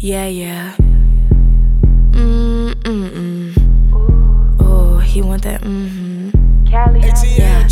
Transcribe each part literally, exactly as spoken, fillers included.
Yeah, yeah. Mm, mm, mm. Oh, he want that, mm-hmm. Cali, Yeah,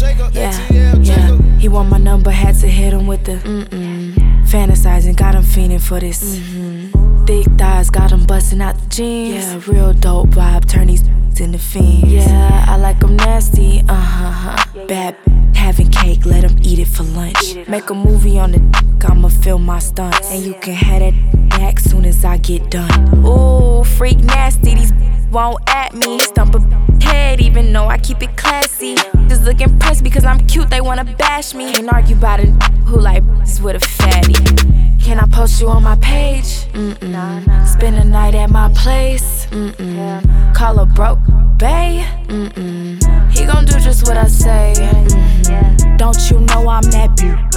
yeah, yeah. He want my number, had to hit him with the mm-mm. Fantasizing, got him fiending for this. Mm-hmm. Thick thighs, got him busting out the jeans. Yeah, real dope vibe, turn these into fiends. Yeah, I like them nasty, uh-huh. Bad having cake, let him eat it for lunch. Make a movie on the dick, I'ma film my stunts. And you can have that back soon as I get done. Ooh, freak nasty, these won't at me. Stump a head even though I keep it classy. Just look impressed because I'm cute, they wanna bash me. Can't argue about it who like is with a fatty. Can I post you on my page? Mm-mm. Spend a night at my place? Mm-mm. Call a broke bae? Mm-mm. He gon' do just what I say. Mm-hmm. Don't you know I'm that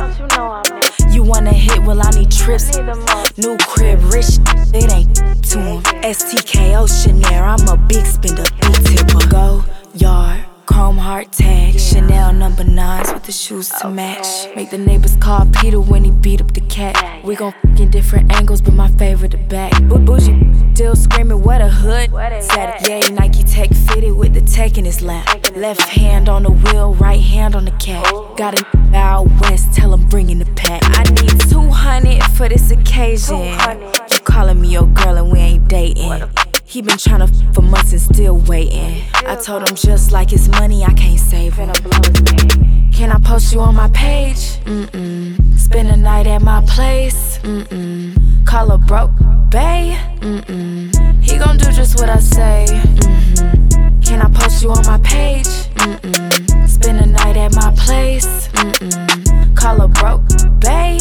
beaut? You wanna hit, well I need trips. New crib, rich, it ain't to him. S T K O Chanel, I'm a big spender, big tipper. Go yard, chrome heart tag, Chanel number nines with the shoes to match. Make the neighbors call Peter when he beat up the cat. We gon' f in different angles, but my favorite the back. Boo bougie, still screaming what a hood. Said yay, Nike Tech fitted with the tech in his lap. Left hand on the wheel, right hand on the cat. Got a out west, tell him bring in the pack. I need two hundred for this occasion. You calling me your girl and we ain't dating. He been tryna f for months and still waiting. I told him just like it's money, I can't save him. Can I post you on my page? Mm-mm. Spend a night at my place? Mm-mm. Call a broke bae? Mm-mm. He gon' do just what I say. Mm-hmm. Can I post you on my page? Mm-mm. Spend a night at my place? Mm-mm. Call a broke bae?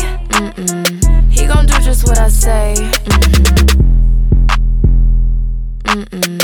Mm-mm. He gon' do just what I say. Mm-hmm. Mm-mm.